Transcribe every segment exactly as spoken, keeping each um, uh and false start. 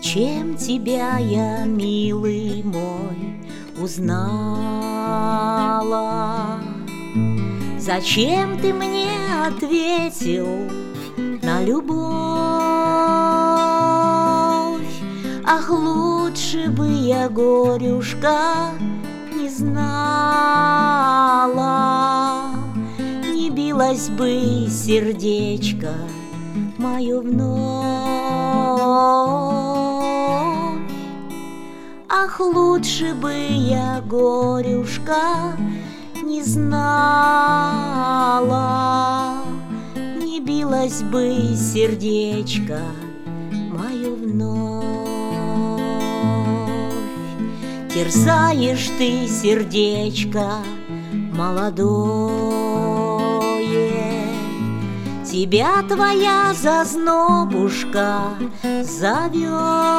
Зачем тебя я, милый мой, узнала? Зачем ты мне ответил на любовь? Ах, лучше бы я, горюшка, не знала, не билось бы сердечко мое вновь. Ах, лучше бы я, горюшка, не знала, не билось бы сердечко мое вновь. Терзаешь ты сердечко молодое, тебя твоя зазнобушка зовет.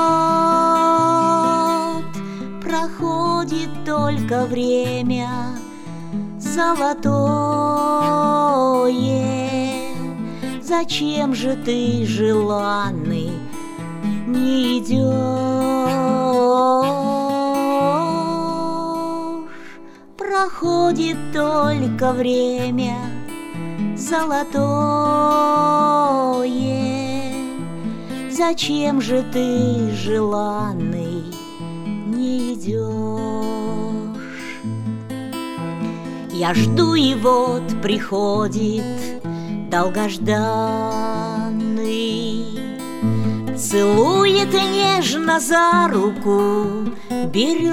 Проходит только время золотое. Зачем же ты, желанный, не идешь? Проходит только время золотое. Зачем же ты, желанный, не идешь? Я жду, и вот приходит долгожданный, целует нежно за руку, берет.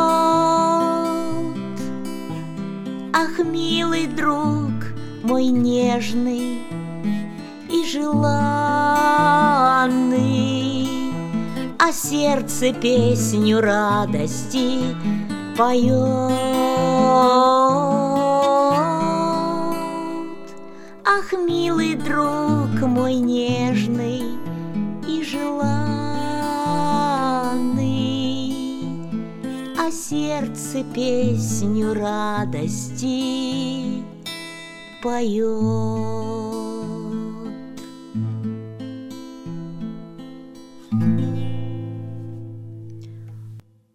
Ах, милый друг мой нежный и желанный, а сердце песню радости поет. Ах, милый друг мой нежный и желанный, а сердце песню радости поет.